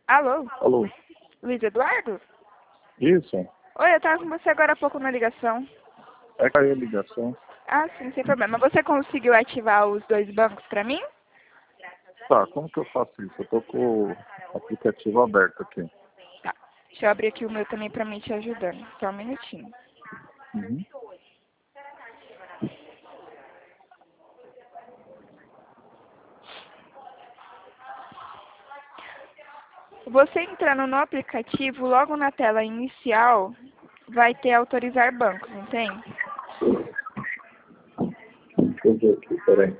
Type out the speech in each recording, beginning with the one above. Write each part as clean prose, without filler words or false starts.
Alô? Alô? Luiz Eduardo? Isso? Oi, eu tava com você agora há pouco na ligação. É caiu a ligação. Ah, sim, sem problema. Você conseguiu ativar os dois bancos pra mim? Tá, como que eu faço isso? Eu tô com o aplicativo aberto aqui. Tá. Deixa eu abrir aqui o meu também pra mim te ajudando. Só um minutinho. Uhum. Você entrando no aplicativo, logo na tela inicial, vai ter autorizar bancos, não tem? Deixa eu ver aqui, peraí.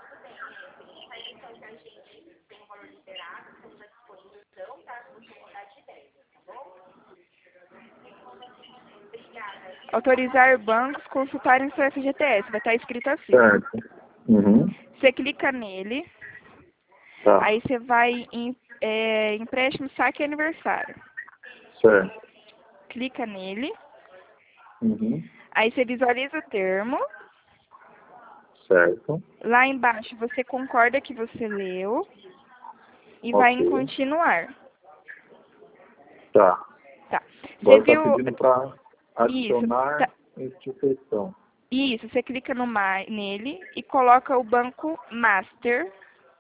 Autorizar bancos consultarem seu FGTS. Vai estar escrito assim. Certo. Uhum. Você clica nele, Tá, aí você vai em empréstimo, saque e aniversário. certo. Clica nele, Uhum. aí você visualiza o termo. Certo. Lá embaixo você concorda que você leu e vai em Ok. continuar. Tá. Tá. Você Agora tá viu pedindo para isso? adicionar Tá. instituição. Isso, você clica no nele e coloca o banco Master.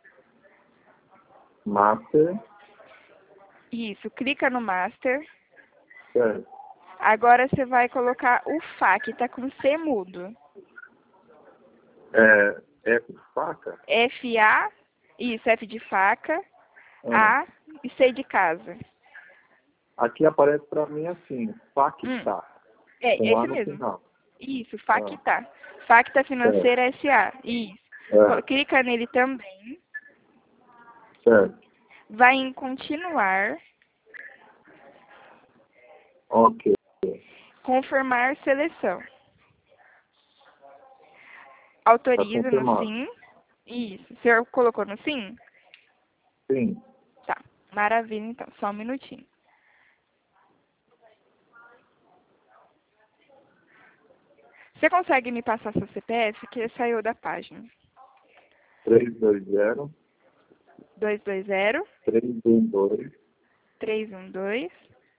Master. Isso, clica no Master. Certo. Agora você vai colocar o FA, que tá com C mudo. É com faca? FA, isso, F de faca, Ah. A e C de casa. Aqui aparece para mim assim, Facta, É com A esse no mesmo. final. Isso, Ah, Facta. Facta certo. Financeira SA. Isso. É, Clica nele também. certo. Vai em continuar. Ok. Confirmar seleção. Tá Autoriza no confirmado. sim. Isso. O senhor colocou no sim? Sim. Tá. Maravilha, então. Só um minutinho. Você consegue me passar seu CPF? Que saiu da página. 320 220 312 312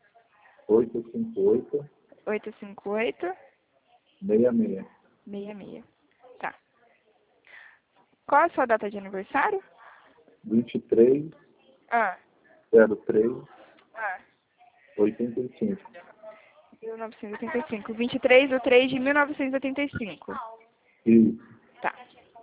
858 858 66. 66. Tá. Qual a sua data de aniversário? 23 Ah. 03 Ah. 85. 1985. 23/3/1985. Isso. Tá.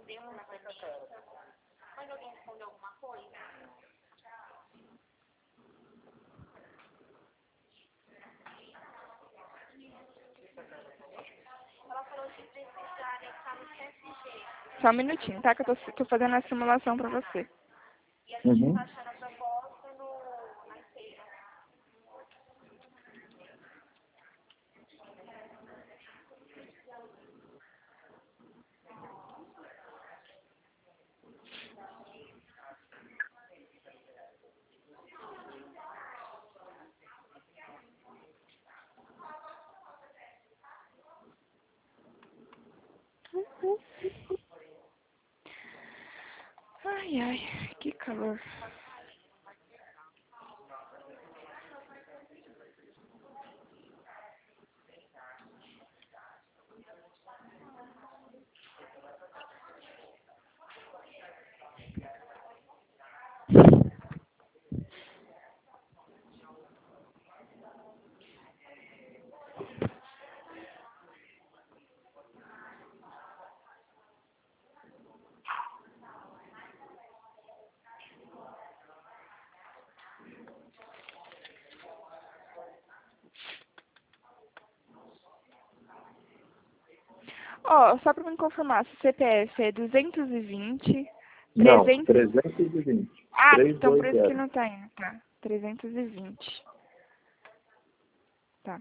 Só um minutinho, tá? Que eu tô fazendo a simulação pra você. Uhum. Ai, ai, que calor. Ó, só pra me confirmar, se o CPF é 220, Não, 300... 320. Ah, então por isso que 320. não tá indo, tá? 320. Tá.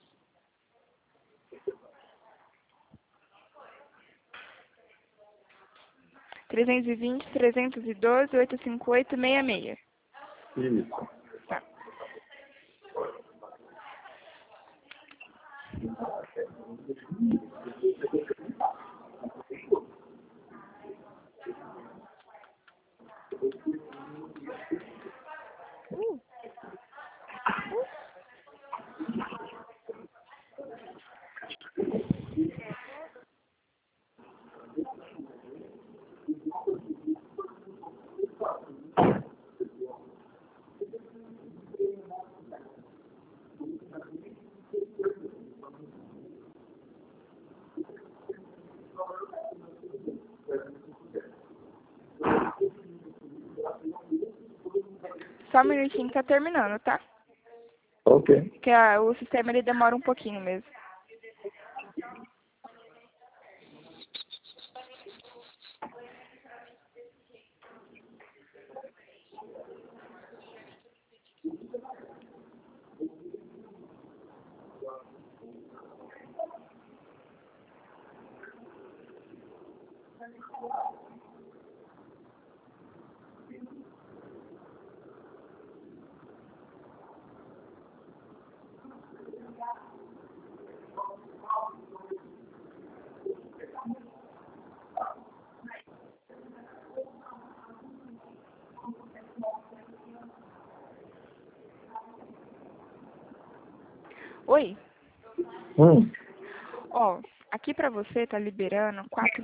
320, 312, 858, 66. Isso. Tá. Só um minutinho que tá terminando, tá? Ok. Porque o sistema ele demora um pouquinho mesmo. Oi? Ó, aqui pra você tá liberando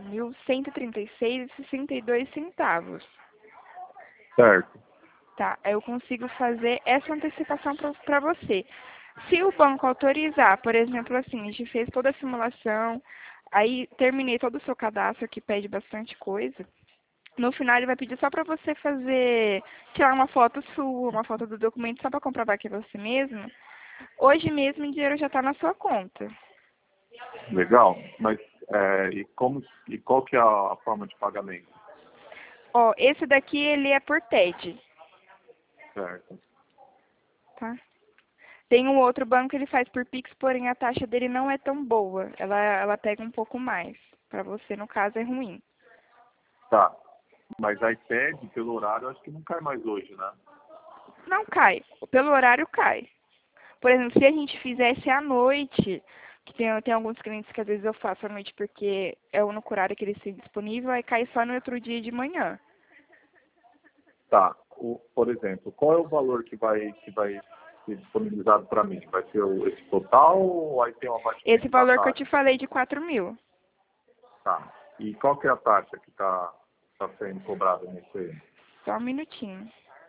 4.136,62 centavos. Certo. Tá, eu consigo fazer essa antecipação pra você. Se o banco autorizar, por exemplo, assim, a gente fez toda a simulação, aí terminei todo o seu cadastro, que pede bastante coisa. No final ele vai pedir só pra você fazer, tirar uma foto sua, uma foto do documento, só pra comprovar que é você mesmo. Hoje mesmo o dinheiro já tá na sua conta. Legal. Mas e qual que é a forma de pagamento? Ó, esse daqui ele é por TED, Certo. tá? Tem um outro banco que ele faz por Pix, porém a taxa dele não é tão boa. Ela pega um pouco mais. Pra você, no caso, é ruim. Tá. Mas a iPad, pelo horário, acho que não cai mais hoje, né? Não cai. Pelo horário, cai. Por exemplo, se a gente fizesse à noite, que tem alguns clientes que às vezes eu faço à noite porque é o único horário que eles têm disponível, aí cai só no outro dia de manhã. Tá. Por exemplo, qual é o valor que vai ser disponibilizado para mim? Vai ser esse total ou aí tem um Esse abatimento da valor que eu te taxa? falei de 4.000. Tá. E qual que é a taxa que está sendo cobrada nisso aí? Só um minutinho.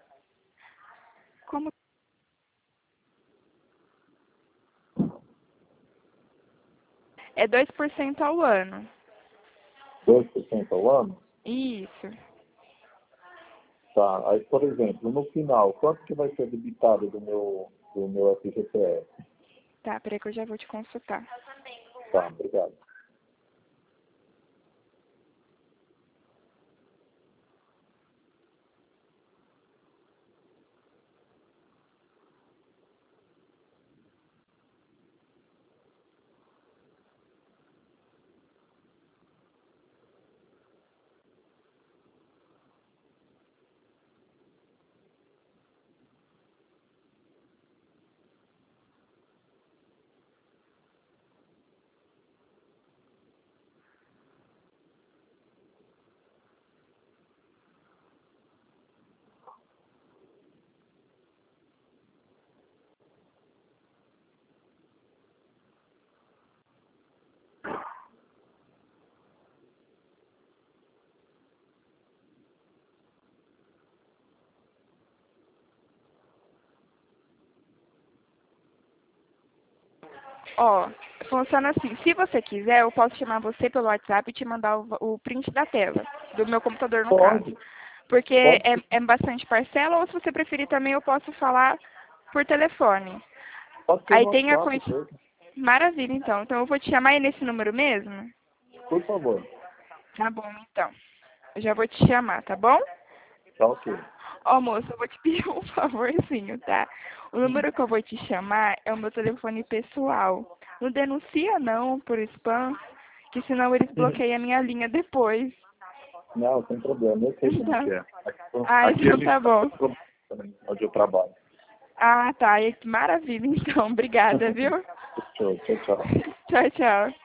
Como é 2% ao ano. 2% ao ano? Isso. Tá. Aí, por exemplo, no final, quanto que vai ser debitado do meu FGTS? Tá, peraí que eu já vou te consultar. Tá, obrigado. Ó, funciona assim. Se você quiser, eu posso chamar você pelo WhatsApp e te mandar o print da tela, do meu computador no caso. Pode, Porque pode, é bastante parcela, ou se você preferir também, eu posso falar por telefone. pode ser Aí no tem a WhatsApp, quantidade. Maravilha, então. Então eu vou te chamar aí nesse número mesmo? por favor. Tá bom, então. Eu já vou te chamar, tá bom? Tá ok. Ó, moço, eu vou te pedir um favorzinho, tá? O número que eu vou te chamar é o meu telefone pessoal. Não denuncia não por spam, que senão eles bloqueiam a minha linha depois. Não, sem problema. Eu sei como Tá. que é. Ah, Aqui a então gente tá bom. também, onde eu trabalho. Ah, tá. Maravilha, então. Obrigada, viu? Tchau, tchau, tchau. Tchau, tchau.